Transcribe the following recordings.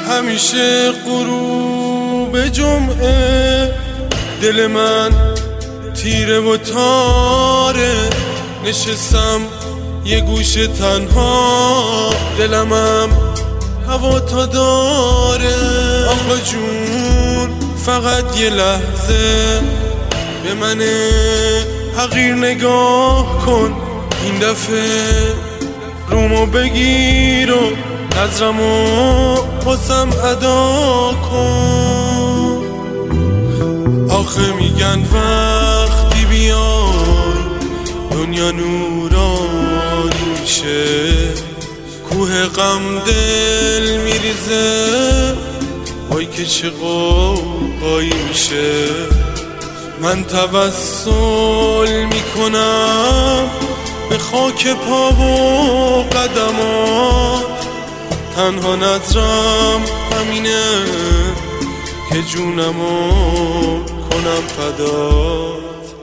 همیشه غروب جمعه دل من تیره و تاره، نشستم یه گوشه تنها، دلمم هوا تا داره. آقا جون فقط یه لحظه به من حقیر نگاه کن، این دفعه رومو بگیر و نظرمو باسم ادا کن. آخه میگن وقتی بیای دنیا نورانی میشه، کوه غم دل میریزه، وای که چه قوقایی میشه. من توسل میکنم به خاک پا و قدمات، تنها نظرم همینه که جونمو کنم فدات.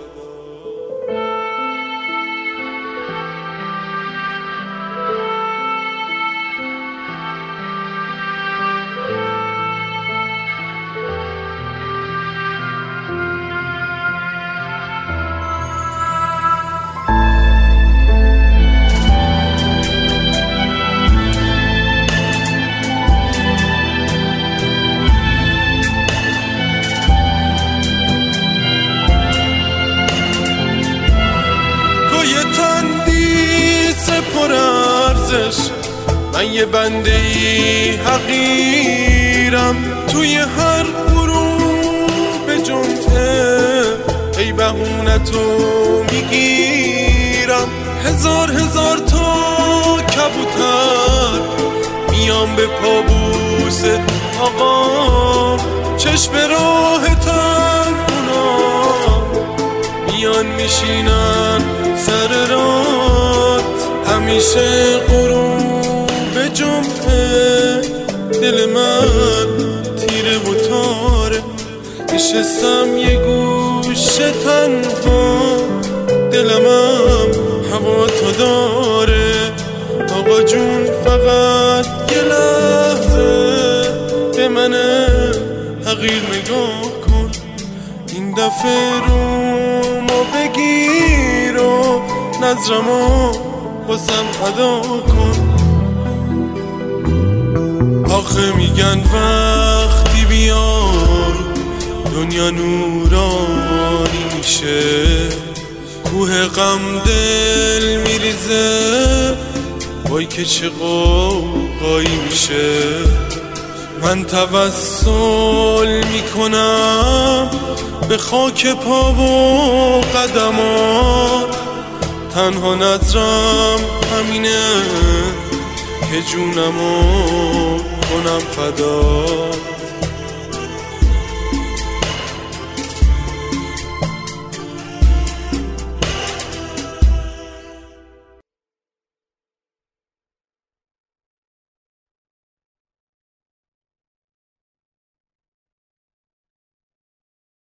من یه بنده ای حقیرم، توی هر غروب جمعه ای بهونتو میگیرم. هزار تا کبوتر میام به پابوس آقا، چشم راه تنگونا میان میشینن سر رات. همیشه غروب جمعه دل من تیره و تاره، نشستم یه گوشه تنها، دلمم هوا تا داره. آقا جون فقط یه لحظه به من حقیر نگاه کن، این دفعه رومو بگیر و نظرمو باسم ادا کن. آخه میگن وقتی بیای دنیا نورانی میشه، کوه غم دل میریزه، وای که چه قوقایی میشه. من توسل میکنم به خاک پا و قدمات، تنها نظرم همینه که جونمو کنم فدا.